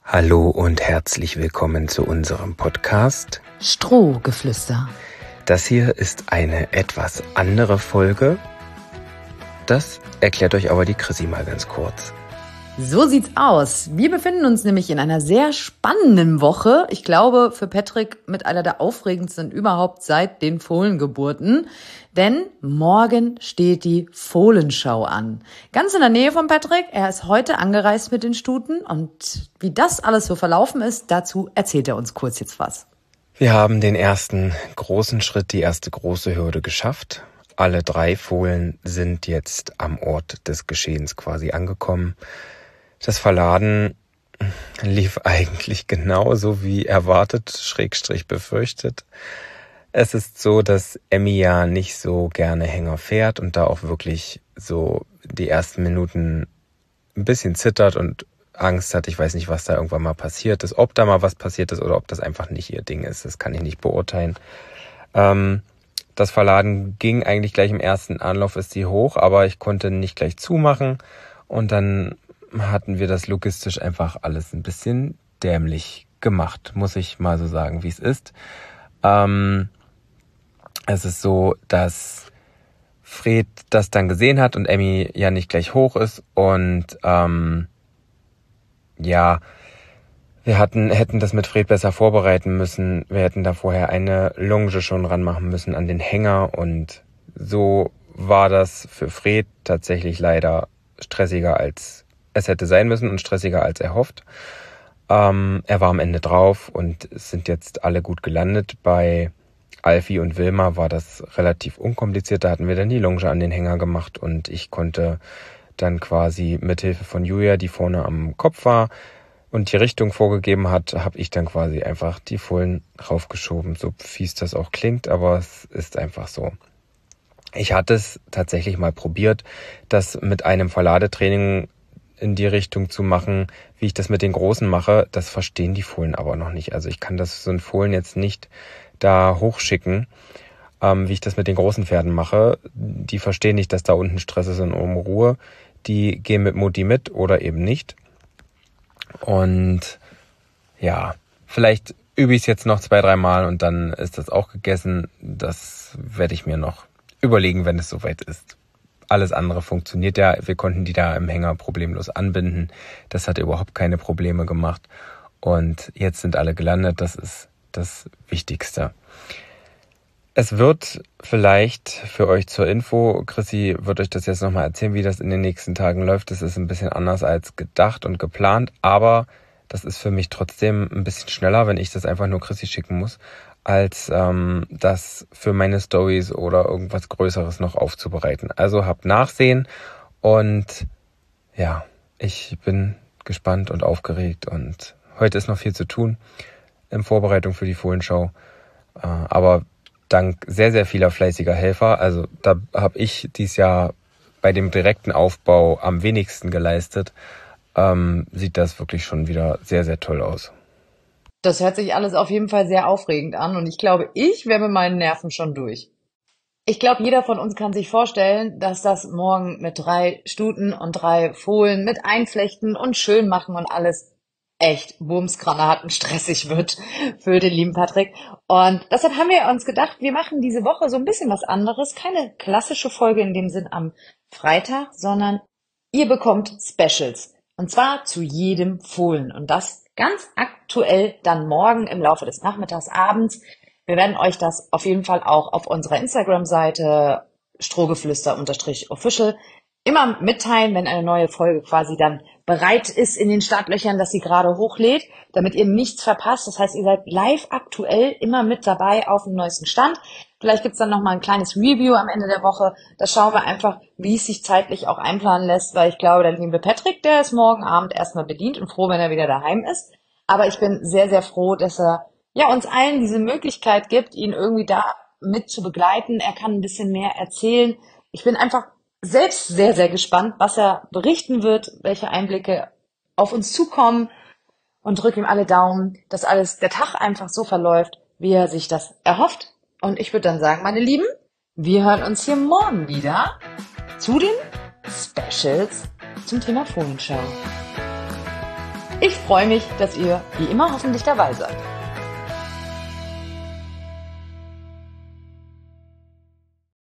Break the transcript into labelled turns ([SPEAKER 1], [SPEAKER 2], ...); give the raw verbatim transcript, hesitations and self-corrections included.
[SPEAKER 1] Hallo und herzlich willkommen zu unserem Podcast
[SPEAKER 2] Strohgeflüster.
[SPEAKER 1] Das hier ist eine etwas andere Folge. Das erklärt euch aber die Chrissy mal ganz kurz.
[SPEAKER 2] So sieht's aus. Wir befinden uns nämlich in einer sehr spannenden Woche. Ich glaube, für Patrick mit einer der aufregendsten überhaupt seit den Fohlengeburten. Denn morgen steht die Fohlenschau an. Ganz in der Nähe von Patrick. Er ist heute angereist mit den Stuten. Und wie das alles so verlaufen ist, dazu erzählt er uns kurz jetzt was.
[SPEAKER 1] Wir haben den ersten großen Schritt, die erste große Hürde geschafft. Alle drei Fohlen sind jetzt am Ort des Geschehens quasi angekommen. Das Verladen lief eigentlich genauso wie erwartet, Schrägstrich befürchtet. Es ist so, dass Emmy ja nicht so gerne Hänger fährt und da auch wirklich so die ersten Minuten ein bisschen zittert und Angst hat. Ich weiß nicht, was da irgendwann mal passiert ist, ob da mal was passiert ist oder ob das einfach nicht ihr Ding ist. Das kann ich nicht beurteilen. Ähm, das Verladen ging eigentlich gleich im ersten Anlauf, ist sie hoch, aber ich konnte nicht gleich zumachen und dann hatten wir das logistisch einfach alles ein bisschen dämlich gemacht, muss ich mal so sagen, wie es ist. Ähm, es ist so, dass Fred das dann gesehen hat und Emmy ja nicht gleich hoch ist und ähm, ja, wir hatten hätten das mit Fred besser vorbereiten müssen. Wir hätten da vorher eine Longe schon ranmachen müssen an den Hänger und so war das für Fred tatsächlich leider stressiger als es hätte sein müssen und stressiger als erhofft. Ähm, er war am Ende drauf und es sind jetzt alle gut gelandet. Bei Alfie und Wilma war das relativ unkompliziert. Da hatten wir dann die Longe an den Hänger gemacht und ich konnte dann quasi mithilfe von Julia, die vorne am Kopf war und die Richtung vorgegeben hat, habe ich dann quasi einfach die Fohlen raufgeschoben. So fies das auch klingt, aber es ist einfach so. Ich hatte es tatsächlich mal probiert, das mit einem Verladetraining in die Richtung zu machen, wie ich das mit den Großen mache. Das verstehen die Fohlen aber noch nicht. Also ich kann das so ein Fohlen jetzt nicht da hochschicken, ähm, wie ich das mit den großen Pferden mache. Die verstehen nicht, dass da unten Stress ist und um Ruhe. Die gehen mit Mutti mit oder eben nicht. Und ja, vielleicht übe ich es jetzt noch zwei, drei Mal und dann ist das auch gegessen. Das werde ich mir noch überlegen, wenn es soweit ist. Alles andere funktioniert ja. Wir konnten die da im Hänger problemlos anbinden. Das hat überhaupt keine Probleme gemacht. Und jetzt sind alle gelandet. Das ist das Wichtigste. Es wird vielleicht für euch zur Info, Chrissy wird euch das jetzt nochmal erzählen, wie das in den nächsten Tagen läuft. Das ist ein bisschen anders als gedacht und geplant. Aber das ist für mich trotzdem ein bisschen schneller, wenn ich das einfach nur Chrissy schicken muss, als ähm, das für meine Stories oder irgendwas Größeres noch aufzubereiten. Also habt Nachsehen und ja, ich bin gespannt und aufgeregt und heute ist noch viel zu tun in Vorbereitung für die Fohlenschau. Äh, aber dank sehr, sehr vieler fleißiger Helfer, also da habe ich dieses Jahr bei dem direkten Aufbau am wenigsten geleistet, ähm, sieht das wirklich schon wieder sehr, sehr toll aus.
[SPEAKER 2] Das hört sich alles auf jeden Fall sehr aufregend an und ich glaube, ich wäre mit meinen Nerven schon durch. Ich glaube, jeder von uns kann sich vorstellen, dass das morgen mit drei Stuten und drei Fohlen mit Einflechten und schön machen und alles echt bumsgranaten und stressig wird für den lieben Patrick. Und deshalb haben wir uns gedacht, wir machen diese Woche so ein bisschen was anderes. Keine klassische Folge in dem Sinn am Freitag, sondern ihr bekommt Specials. Und zwar zu jedem Fohlen. Und das ganz aktuell dann morgen im Laufe des Nachmittags, abends. Wir werden euch das auf jeden Fall auch auf unserer Instagram-Seite strohgeflüster-official immer mitteilen, wenn eine neue Folge quasi dann bereit ist in den Startlöchern, dass sie gerade hochlädt, damit ihr nichts verpasst. Das heißt, ihr seid live aktuell immer mit dabei auf dem neuesten Stand. Vielleicht gibt's dann nochmal ein kleines Review am Ende der Woche. Da schauen wir einfach, wie es sich zeitlich auch einplanen lässt, weil ich glaube, der liebe Patrick, der ist morgen Abend erstmal bedient und froh, wenn er wieder daheim ist. Aber ich bin sehr, sehr froh, dass er ja uns allen diese Möglichkeit gibt, ihn irgendwie da mit zu begleiten. Er kann ein bisschen mehr erzählen. Ich bin einfach selbst sehr, sehr gespannt, was er berichten wird, welche Einblicke auf uns zukommen und drücke ihm alle Daumen, dass alles, der Tag einfach so verläuft, wie er sich das erhofft. Und ich würde dann sagen, meine Lieben, wir hören uns hier morgen wieder zu den Specials zum Thema Fohlenschau. Ich freue mich, dass ihr wie immer hoffentlich dabei seid.